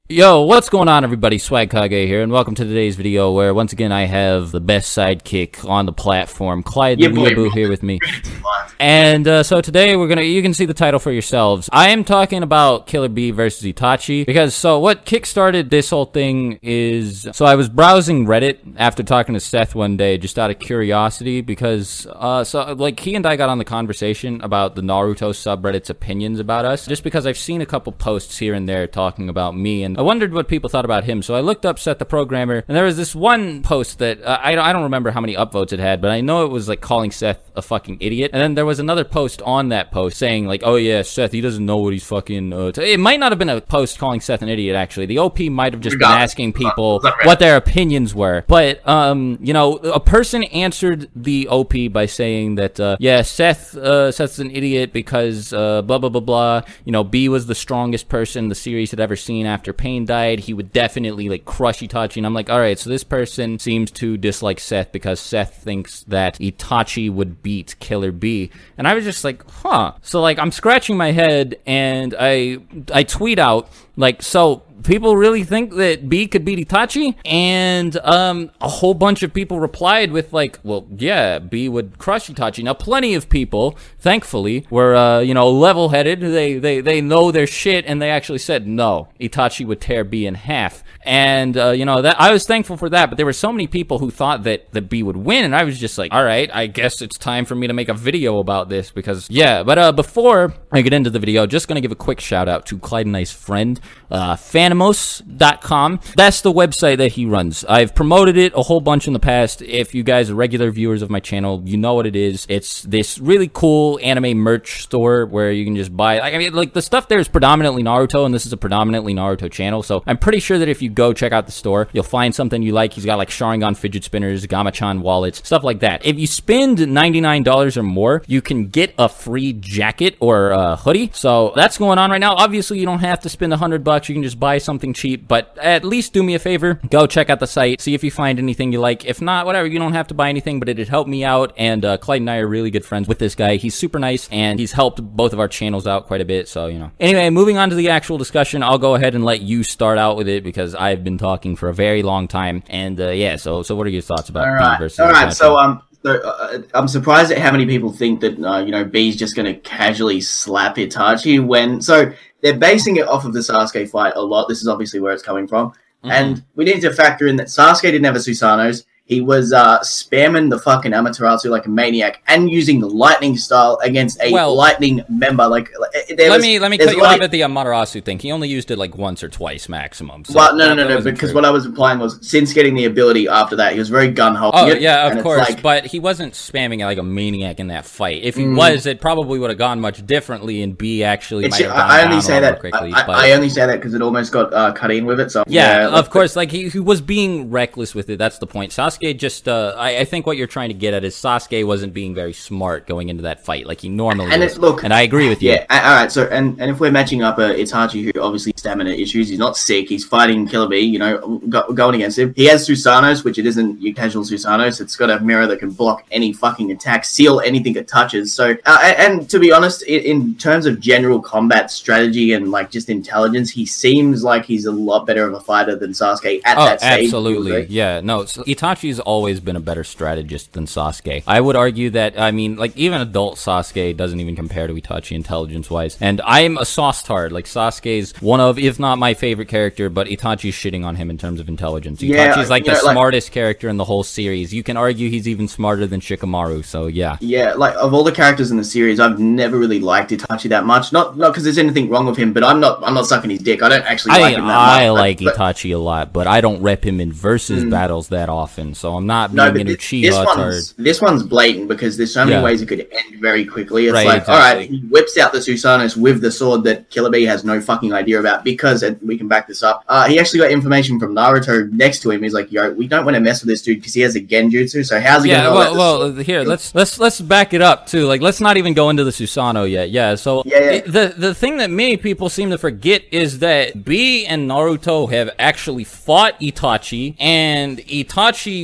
Yo, what's going on, everybody? Swag Kage here, and welcome to today's video where, once again, I have the best sidekick on the platform, Clyde the Weeaboo, here with me. And so today you can see the title for yourselves. I am talking about Killer Bee versus Itachi, because so what kickstarted this whole thing is, so I was browsing Reddit after talking to Seth one day, just out of curiosity, because he and I got on the conversation about the Naruto subreddit's opinions about us, just because I've seen a couple posts here and there talking about me, and I wondered what people thought about him, so I looked up Seth the Programmer, and there was this one post that, I don't remember how many upvotes it had, but I know it was, like, calling Seth a fucking idiot, and then there was another post on that post saying, like, oh yeah, Seth, he doesn't know what he's fucking, it might not have been a post calling Seth an idiot, actually. The OP might have just been asking people what their opinions were, but, you know, a person answered the OP by saying that, yeah, Seth's an idiot because, blah, blah, blah, blah, you know, B was the strongest person the series had ever seen after Pain died. He would definitely, like, crush Itachi. And I'm like, alright, so this person seems to dislike Seth because Seth thinks that Itachi would beat Killer Bee. And I was just like, huh. So, like, I'm scratching my head and I tweet out, like, so people really think that B could beat Itachi? And a whole bunch of people replied with, like, well, yeah, B would crush Itachi. Now, plenty of people, thankfully, were, you know, level-headed. They know their shit, and they actually said, no, Itachi would tear B in half. And, you know, that I was thankful for that, but there were so many people who thought that B would win, and I was just like, all right, I guess it's time for me to make a video about this, because, yeah. But before I get into the video, just gonna give a quick shout-out to Clyde and I's friend, Phanamos.com. That's the website that he runs. I've promoted it a whole bunch in the past. If you guys are regular viewers of my channel, you know what it is. It's this really cool anime merch store where you can just buy, I mean, like, the stuff there is predominantly Naruto, and this is a predominantly Naruto channel, so I'm pretty sure that if you go check out the store, you'll find something you like. He's got, like, Sharingan fidget spinners, Gamachan wallets, stuff like that. If you spend $99 or more, you can get a free jacket or a hoodie, so that's going on right now. Obviously, you don't have to spend $100. You can just buy something cheap, but at least do me a favor, go check out the site, see if you find anything you like. If not, whatever, you don't have to buy anything, but it'd help me out, and Clyde and I are really good friends with this guy. He's super nice, and he's helped both of our channels out quite a bit, so, you know. Anyway, moving on to the actual discussion, I'll go ahead and let you start out with it, because I've been talking for a very long time, and yeah, so what are your thoughts about B versus Alright, so I'm surprised at how many people think that, you know, B's just going to casually slap Itachi when... So, they're basing it off of the Sasuke fight a lot. This is obviously where it's coming from. Mm-hmm. And we need to factor in that Sasuke didn't have a Susanos. He was spamming the fucking Amaterasu like a maniac and using the lightning style against a lightning member. Like, let me cut you off at the Amaterasu thing. He only used it like once or twice maximum. So well, no. Because what I was implying was, since getting the ability after that, he was very gun-ho. Oh, yeah, of course. Like, but he wasn't spamming it like a maniac in that fight. If he was, it probably would have gone much differently, and B actually might have gone down quickly. I only say that because it almost got cut in with it. So yeah, of course. Like, he was being reckless with it. That's the point. Sasuke just, I think what you're trying to get at is Sasuke wasn't being very smart going into that fight, like he normally is. And I agree with you. Yeah, alright, so, and if we're matching up Itachi, who obviously stamina issues, he's not sick, he's fighting Killer Bee, you know, going against him. He has Susanos, which it isn't your casual Susanos, it's got a mirror that can block any fucking attack, seal anything it touches, so, and to be honest, in terms of general combat strategy and, like, just intelligence, he seems like he's a lot better of a fighter than Sasuke at that stage. Absolutely, yeah, no, so Itachi's always been a better strategist than Sasuke. I would argue that, I mean, like, even adult Sasuke doesn't even compare to Itachi intelligence-wise, and I'm a sauce-tard. Like, Sasuke's one of, if not my favorite character, but Itachi's shitting on him in terms of intelligence. Itachi's like the smartest character in the whole series. You can argue he's even smarter than Shikamaru, so yeah. Yeah, like, of all the characters in the series, I've never really liked Itachi that much. Not because there's anything wrong with him, but I'm not sucking his dick. I don't actually like him that much. I like Itachi a lot, but I don't rep him in versus battles that often, so I'm not being an Uchiha. This one's blatant because there's so many ways it could end very quickly. It's like, exactly. Alright, he whips out the Susanos with the sword that Killer Bee has no fucking idea about, because, and we can back this up, he actually got information from Naruto next to him. He's like, yo, we don't want to mess with this dude because he has a genjutsu, so how's he gonna know well, here, let's back it up too. Like, let's not even go into the Susanoo yet. Yeah, so the thing that many people seem to forget is that B and Naruto have actually fought Itachi, and Itachi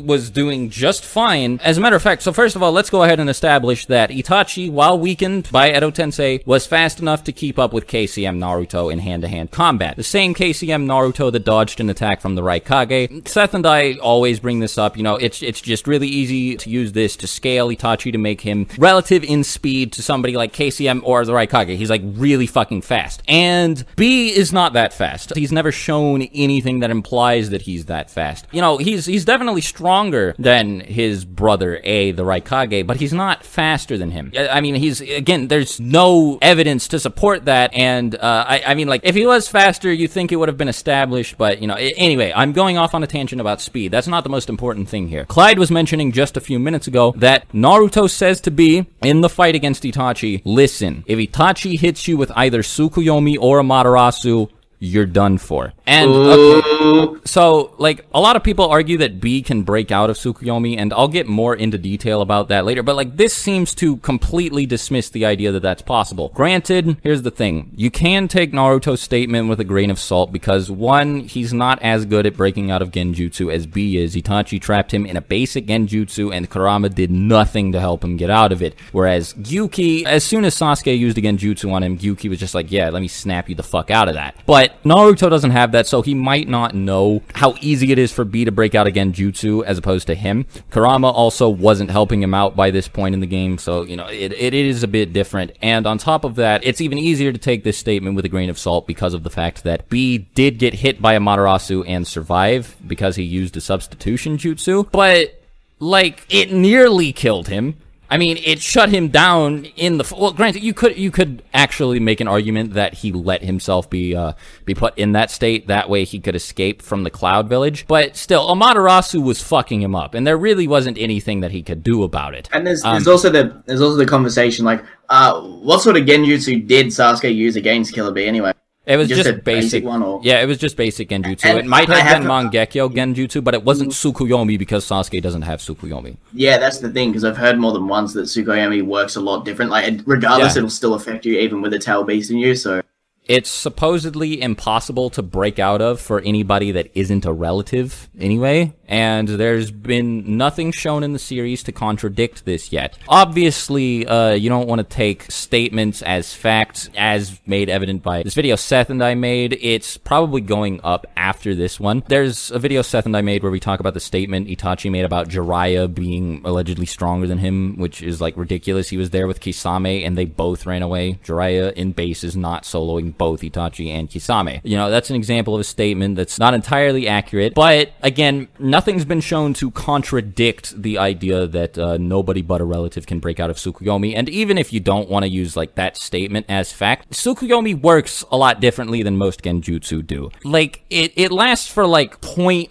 was doing just fine. As a matter of fact, so first of all, let's go ahead and establish that Itachi, while weakened by Edo Tensei, was fast enough to keep up with KCM Naruto in hand-to-hand combat. The same KCM Naruto that dodged an attack from the Raikage. Seth and I always bring this up, you know, it's just really easy to use this to scale Itachi to make him relative in speed to somebody like KCM or the Raikage. He's like really fucking fast. And B is not that fast. He's never shown anything that implies that he's that fast. You know, he's definitely stronger than his brother A, the Raikage, but he's not faster than him. I mean, again, there's no evidence to support that, and I mean, like, if he was faster, you think it would have been established, but, you know, anyway, I'm going off on a tangent about speed. That's not the most important thing here. Clyde was mentioning just a few minutes ago that Naruto says to B, in the fight against Itachi, listen, if Itachi hits you with either Tsukuyomi or Amaterasu, you're done for. And, okay, so, like, a lot of people argue that B can break out of Tsukuyomi, and I'll get more into detail about that later, but, like, this seems to completely dismiss the idea that that's possible. Granted, here's the thing. You can take Naruto's statement with a grain of salt, because, one, he's not as good at breaking out of Genjutsu as B is. Itachi trapped him in a basic Genjutsu, and Kurama did nothing to help him get out of it. Whereas Gyuki, as soon as Sasuke used a Genjutsu on him, Gyuki was just like, yeah, let me snap you the fuck out of that. But Naruto doesn't have that, so he might not know how easy it is for B to break out again Jutsu as opposed to him. Kurama also wasn't helping him out by this point in the game, so, you know, it is a bit different. And on top of that, it's even easier to take this statement with a grain of salt because of the fact that B did get hit by Amaterasu and survive because he used a substitution jutsu, but, like, it nearly killed him. I mean, it shut him down in the... Well, granted, you could actually make an argument that he let himself be put in that state. That way he could escape from the Cloud Village. But still, Amaterasu was fucking him up, and there really wasn't anything that he could do about it. And there's also the conversation, like, what sort of Genjutsu did Sasuke use against Killer B anyway? It was just a basic one, or... Yeah, it was just basic Genjutsu. And it might have been Mangekyo Genjutsu, but it wasn't Tsukuyomi because Sasuke doesn't have Tsukuyomi. Yeah, that's the thing, because I've heard more than once that Tsukuyomi works a lot different. Like, regardless, it'll still affect you, even with the Tail Beast in you, so... It's supposedly impossible to break out of for anybody that isn't a relative anyway, and there's been nothing shown in the series to contradict this yet. Obviously, you don't want to take statements as fact, as made evident by this video Seth and I made. It's probably going up after this one. There's a video Seth and I made where we talk about the statement Itachi made about Jiraiya being allegedly stronger than him, which is, like, ridiculous. He was there with Kisame, and they both ran away. Jiraiya in base is not soloing both Itachi and Kisame. You know, that's an example of a statement that's not entirely accurate, but again, nothing's been shown to contradict the idea that nobody but a relative can break out of Tsukuyomi, and even if you don't want to use, like, that statement as fact, Tsukuyomi works a lot differently than most Genjutsu do. Like, it lasts for, like,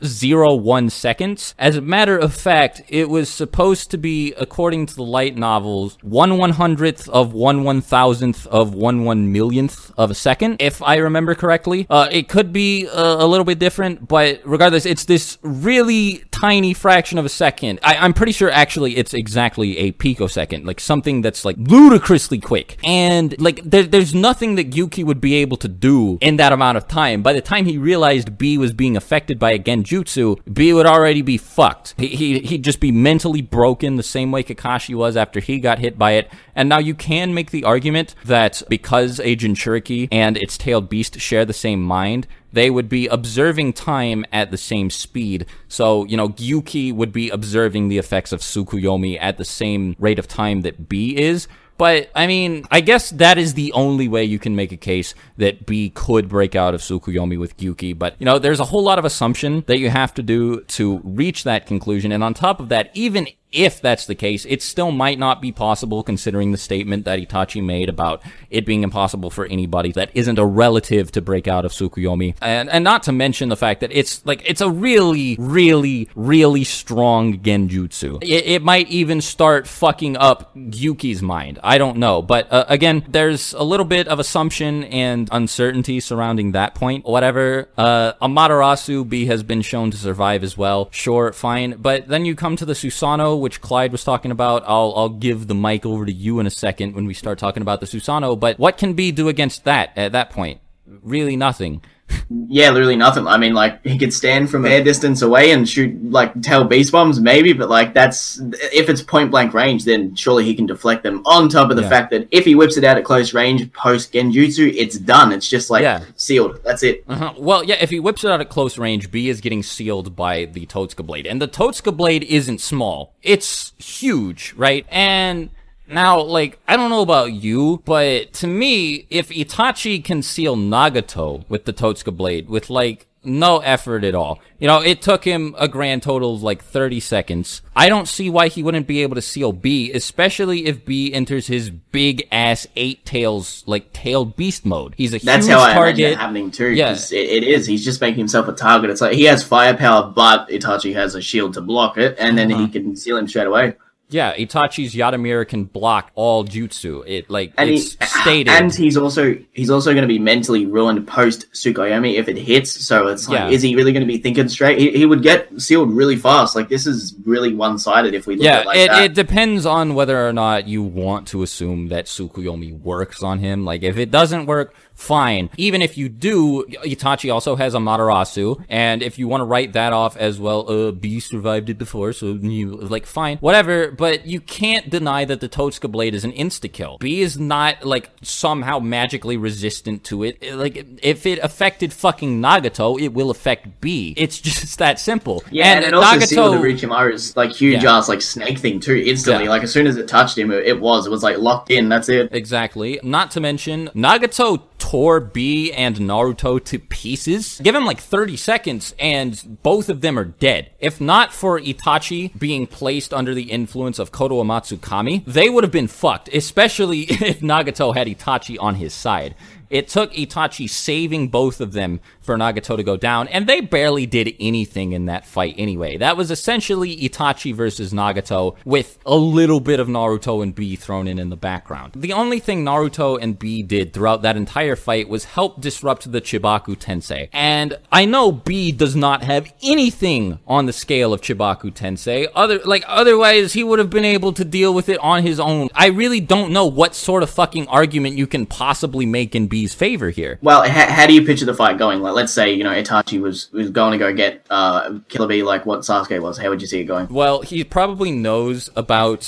0.01 seconds. As a matter of fact, it was supposed to be, according to the light novels, 1/100th of 1/1000th of 1/1,000,000th of a second, if I remember correctly. It could be a little bit different, but regardless, it's this really tiny fraction of a second. I'm pretty sure, actually, it's exactly a picosecond, like something that's, like, ludicrously quick. And, like, there's nothing that Gyuki would be able to do in that amount of time. By the time he realized B was being affected by a Genjutsu, B would already be fucked. He'd just be mentally broken the same way Kakashi was after he got hit by it. And now you can make the argument that because a Jinchuriki and its tailed beast share the same mind, they would be observing time at the same speed. So, you know, Gyuki would be observing the effects of Tsukuyomi at the same rate of time that B is. But, I mean, I guess that is the only way you can make a case that B could break out of Tsukuyomi with Gyuki. But, you know, there's a whole lot of assumption that you have to do to reach that conclusion. And on top of that, even if that's the case, it still might not be possible considering the statement that Itachi made about it being impossible for anybody that isn't a relative to break out of Tsukuyomi. And not to mention the fact that it's a really, really, really strong Genjutsu. It might even start fucking up Gyuki's mind. I don't know. But again, there's a little bit of assumption and uncertainty surrounding that point. Whatever. Amaterasu B has been shown to survive as well. Sure, fine. But then you come to the Susanoo, which Clyde was talking about. I'll give the mic over to you in a second when we start talking about the Susanoo, but what can B do against that at that point? Really nothing. Yeah, literally nothing. I mean, like, he could stand from air distance away and shoot, like, tail beast bombs, maybe, but, like, that's... If it's point-blank range, then surely he can deflect them, on top of the fact that if he whips it out at close range, post-Genjutsu, it's done. It's just, like, sealed. That's it. Well, yeah, if he whips it out at close range, B is getting sealed by the Totsuka Blade. And the Totsuka Blade isn't small. It's huge, right? And... Now, like, I don't know about you, but to me, if Itachi can seal Nagato with the Totsuka Blade with, like, no effort at all, you know, it took him a grand total of, like, 30 seconds. I don't see why he wouldn't be able to seal B, especially if B enters his big-ass 8 tails, like, tailed beast mode. He's a huge target. That's how I imagine it happening, too, because it is. He's just making himself a target. It's like, he has firepower, but Itachi has a shield to block it, and then he can seal him straight away. Yeah, Itachi's Yatamira can block all jutsu. It's stated. And he's also going to be mentally ruined post Tsukuyomi if it hits. So it's like, is he really going to be thinking straight? He would get sealed really fast. Like, this is really one-sided if we look at it like that. It depends on whether or not you want to assume that Tsukuyomi works on him. Like, if it doesn't work, fine. Even if you do, Itachi also has Amaterasu, and if you want to write that off as well, B survived it before, so you, like, fine, whatever, but you can't deny that the Totsuka Blade is an insta-kill. B is not, like, somehow magically resistant to it. Like, if it affected fucking Nagato, it will affect B. It's just that simple. Yeah, and it also sealed Orochimaru's, like, huge-ass, like, snake thing, too, instantly. Like, as soon as it touched him, it was, like, locked in, that's it. Exactly. Not to mention, Nagato tore B and Naruto to pieces. Give him like 30 seconds and both of them are dead. If not for Itachi being placed under the influence of Koto Amatsu Kami, they would have been fucked, especially if Nagato had Itachi on his side. It took Itachi saving both of them for Nagato to go down, and they barely did anything in that fight anyway. That was essentially Itachi versus Nagato with a little bit of Naruto and B thrown in the background. The only thing Naruto and B did throughout that entire fight was help disrupt the Chibaku Tensei. And I know B does not have anything on the scale of Chibaku Tensei. Otherwise, he would have been able to deal with it on his own. I really don't know what sort of fucking argument you can possibly make in B's favor here. Well, how do you picture the fight going? Like, let's say, you know, Itachi was going to go get Killer B like what Sasuke was. How would you see it going? Well, he probably knows about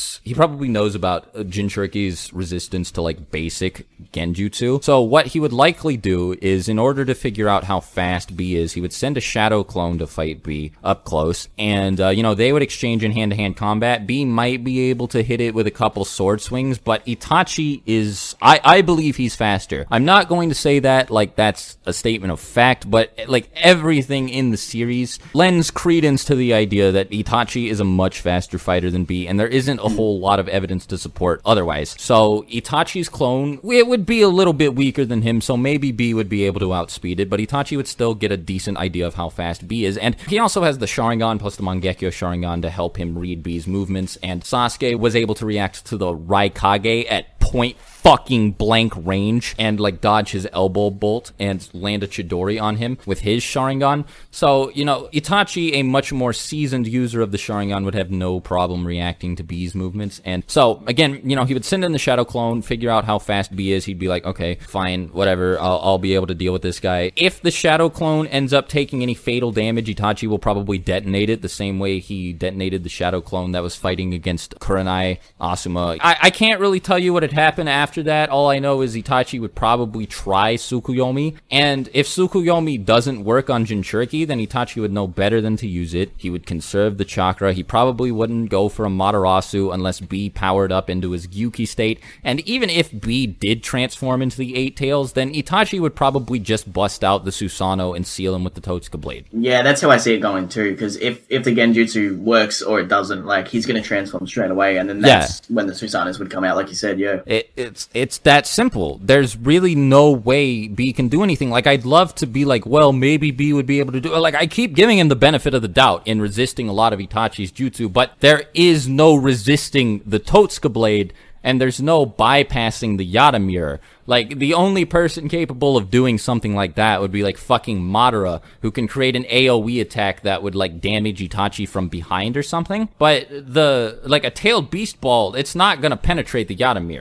Jinchuriki's resistance to, like, basic genjutsu. So what he would likely do is, in order to figure out how fast B is, he would send a shadow clone to fight B up close, and, you know, they would exchange in hand-to-hand combat. B might be able to hit it with a couple sword swings, but Itachi is... I believe he's faster. I'm not going to say that like that's a statement of fact, but like everything in the series lends credence to the idea that Itachi is a much faster fighter than B, and there isn't a whole lot of evidence to support otherwise. So Itachi's clone, it would be a little bit weaker than him, so maybe B would be able to outspeed it, but Itachi would still get a decent idea of how fast B is, and he also has the Sharingan plus the Mangekyo Sharingan to help him read B's movements, and Sasuke was able to react to the Raikage at point fucking blank range and like dodge his elbow bolt and land a Chidori on him with his Sharingan. So, you know, Itachi, a much more seasoned user of the Sharingan, would have no problem reacting to B's movements. And so, again, you know, he would send in the Shadow Clone, figure out how fast B is. He'd be like, okay, fine, whatever, I'll be able to deal with this guy. If the Shadow Clone ends up taking any fatal damage, Itachi will probably detonate it the same way he detonated the Shadow Clone that was fighting against Kurenai Asuma. I can't really tell you what had happened after that. All I know is Itachi would probably try Tsukuyomi, and if Tsukuyomi doesn't work on Jinchuriki, then Itachi would know better than to use it. He would conserve the chakra. He probably wouldn't go for a Materasu unless B powered up into his Gyuki state, and even if B did transform into the Eight Tails, then Itachi would probably just bust out the Susanoo and seal him with the Totsuka Blade. Yeah, that's how I see it going too, because if the Genjutsu works or it doesn't, like, he's going to transform straight away, and then that's when the Susanos would come out, like you said, yeah. It's that simple. There's really no way B can do anything. Like, I'd love to be like, well, maybe B would be able to do it. Like, I keep giving him the benefit of the doubt in resisting a lot of Itachi's jutsu, but there is no resisting the Totsuka Blade, and there's no bypassing the Yatamira. Like, the only person capable of doing something like that would be, like, fucking Madara, who can create an AoE attack that would, like, damage Itachi from behind or something. But a tailed beast ball, it's not gonna penetrate the Yatamira.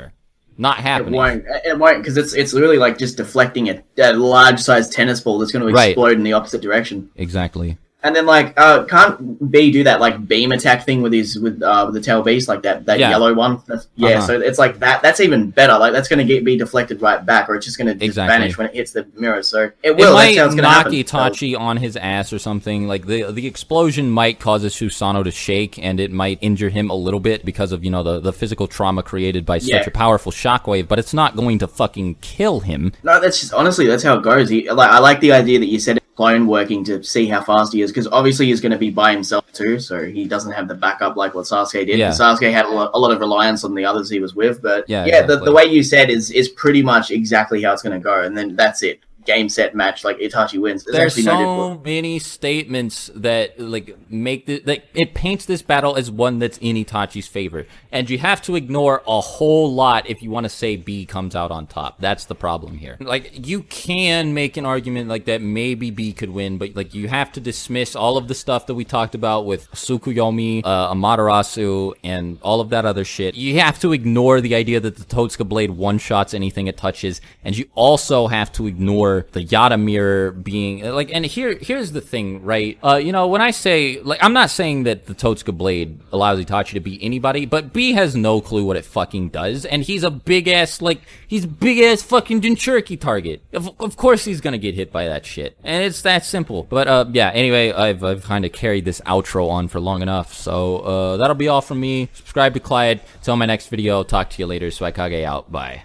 Not happening. It won't, because it's literally like just deflecting a large-sized tennis ball that's going to explode in the opposite direction. Exactly. And then, like, can't B do that, like, beam attack thing with the tail beast, like that yellow one? So it's like that. That's even better. Like, that's going to be deflected right back, or it's just going to just vanish when it hits the mirror. So it will. It that's how it's might going to happen. knock Itachi on his ass or something. Like, the explosion might cause his Susanoo to shake, and it might injure him a little bit because of, the physical trauma created by such a powerful shockwave, but it's not going to fucking kill him. No, that's just, honestly, that's how it goes. I like the idea that you said clone working to see how fast he is, because obviously he's going to be by himself too, so he doesn't have the backup like what Sasuke did. Sasuke had a lot of reliance on the others he was with, but exactly. the way you said is pretty much exactly how it's going to go, and then that's it. Game, set, match, like Itachi wins. There's so many statements that make it paints this battle as one that's in Itachi's favor, and you have to ignore a whole lot if you want to say B comes out on top. That's the problem here. Like, you can make an argument like that maybe B could win, but like you have to dismiss all of the stuff that we talked about with Tsukuyomi, Amaterasu, and all of that other shit. You have to ignore the idea that the Totsuka blade one-shots anything it touches, and you also have to ignore the Yata mirror being like, and here's the thing, right? When I say, like, I'm not saying that the Totsuka blade allows Itachi to beat anybody, but B has no clue what it fucking does, and he's a big ass fucking Jinchuriki target. Of course he's gonna get hit by that shit, and it's that simple. But anyway, I've kind of carried this outro on for long enough, so that'll be all from me. Subscribe to Clyde. Till my next video. Talk to you later. Swaikage out. Bye.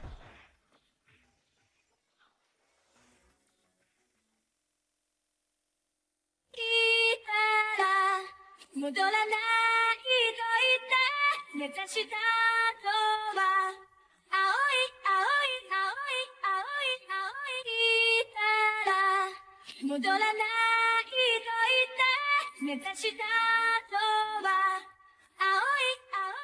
戻らないと言って目指したのは青い青い青い青い青い聞いたら戻らないと言って目指した